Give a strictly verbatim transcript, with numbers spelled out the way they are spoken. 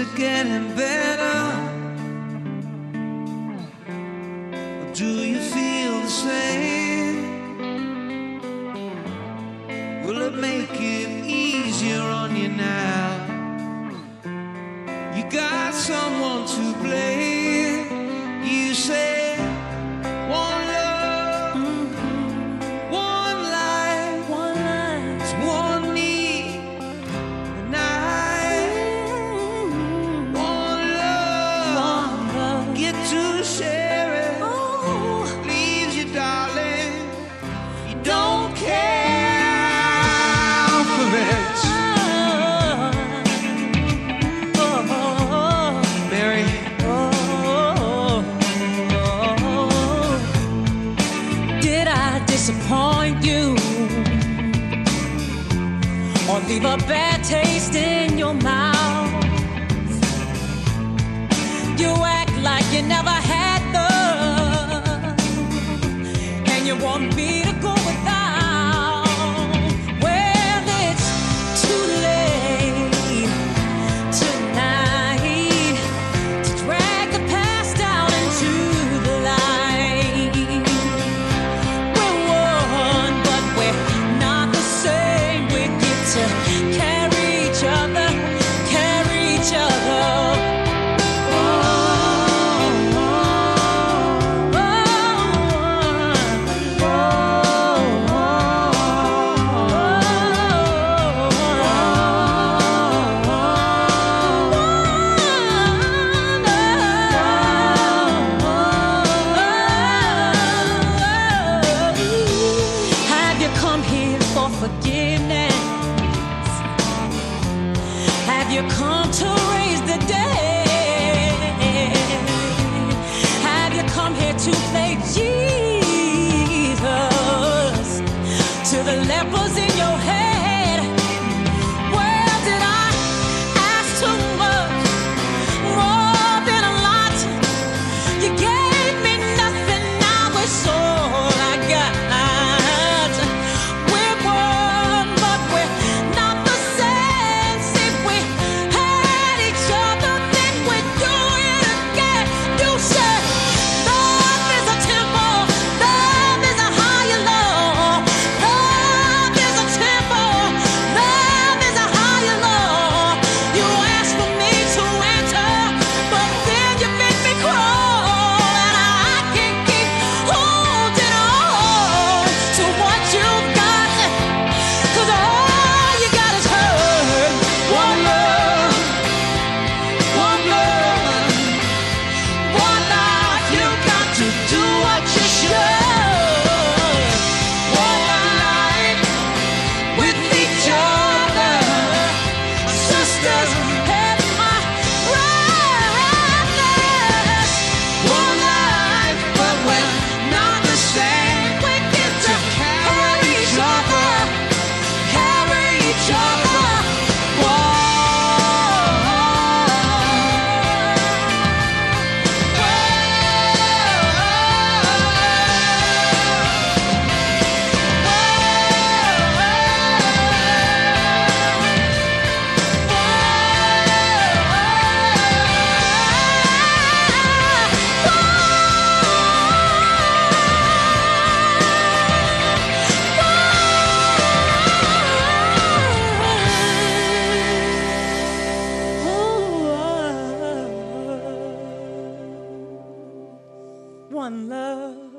it getting better? Or do you feel the same? Will it make it easier on you now? You got someone to blame. You say one love, one life, One life, it's one need, and I one love, one love. get to share it. Oh, Leaves you, darling, you don't care for it. oh, oh, Mary, oh, oh. Did I disappoint you or leave a bad taste in your mouth? You act like you never had love, and you want me to go without. Well, it's too late tonight to drag the past out into the light. We're one, but we're not the same. We get to carry each other, carry each other. Have you come here for forgiveness? Have you come to raise the dead? Have you come here to play Jesus to the lepers in your head? Well, did I ask too much? More than a lot. You gave me nothing, now it's all I got. We're one, but we're not the same. See, we had each other, then we do it again. You said love is a temple, love is a higher law. Love is a temple, love is a higher law. You asked for me to enter, but then you made me crawl, and I can't keep holding on to what you've got, 'cause all you got is hurt. One love, one love, one life. You got to do what you should. One life with each other, sisters and my brothers. One life, but we're not the same. We get to carry each other, carry each other. One love.